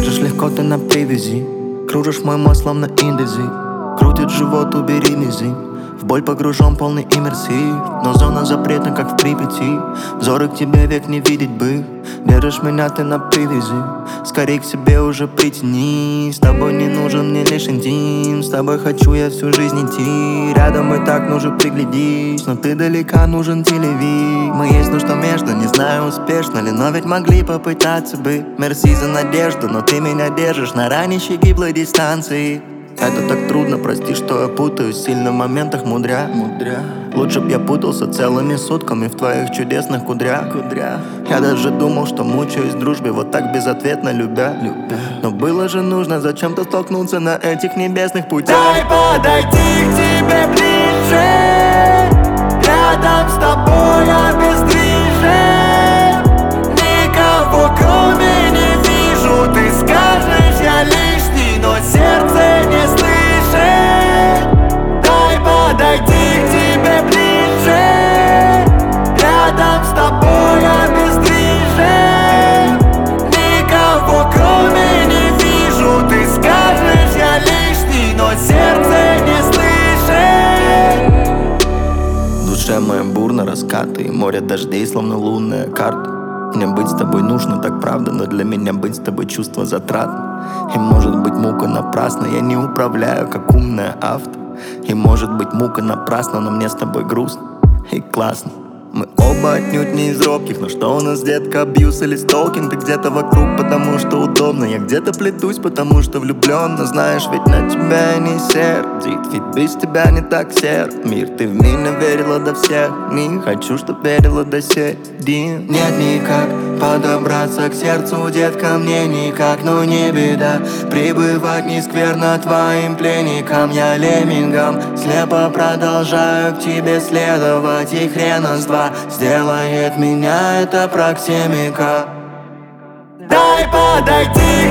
Держишь легко ты на привязи, кружишь мой мозг словно индези. Крутит живот, убери мизинь. В боль погружен полный иммерсив, но зона запретна, как в Припяти. Взоры к тебе век не видеть бы. Держишь меня ты на привязи, скорей к себе уже притяни. С тобой не нужен мне лишь интим, с тобой хочу я всю жизнь идти. Рядом и так нужно приглядись, но ты далека, нужен телевиз. Мы есть, но что между, не знаю успешно ли, но ведь могли попытаться бы. Мерси за надежду, но ты меня держишь на ранящей гиблой дистанции. Это так трудно, прости, что я путаюсь, сильно в моментах мудря. Лучше б я путался целыми сутками в твоих чудесных кудрях. Я даже думал, что мучаюсь в дружбе, вот так безответно любя. Но было же нужно зачем-то столкнуться на этих небесных путях. Дай подойти к тебе ближе, рядом с тобой обездвижен. Никого кроме не вижу, ты скажешь, я лишний, но сердце не слышит. Дай подойти к тебе ближе, рядом с тобой обездвижен. Никого кроме не вижу, ты скажешь, я лишний, но сердце не слышит. В душе моя бурно раскаты, море дождей, словно лунная карта. Мне быть с тобой нужно, так правда, но для меня быть с тобой чувство затрат. И может быть мука напрасна, я не управляю, как умная авто. И может быть мука напрасна, но мне с тобой грустно и классно. Мы оба отнюдь не из робких, но что у нас, детка, абьюз или сталкинг? Ты где-то вокруг, потому что удобно. Я где-то плетусь, потому что влюблен. Но знаешь, ведь на тебя я не сердит, ведь без тебя не так серд мир. Ты в меня верила до всех, не хочу, чтоб верила до седин. Нет никак подобраться к сердцу, детка, мне никак, но не беда. Прибывать не скверно твоим пленникам, я леммингом слепо продолжаю к тебе следовать, и хрена с два сделает меня эта проксимика. Дай подойти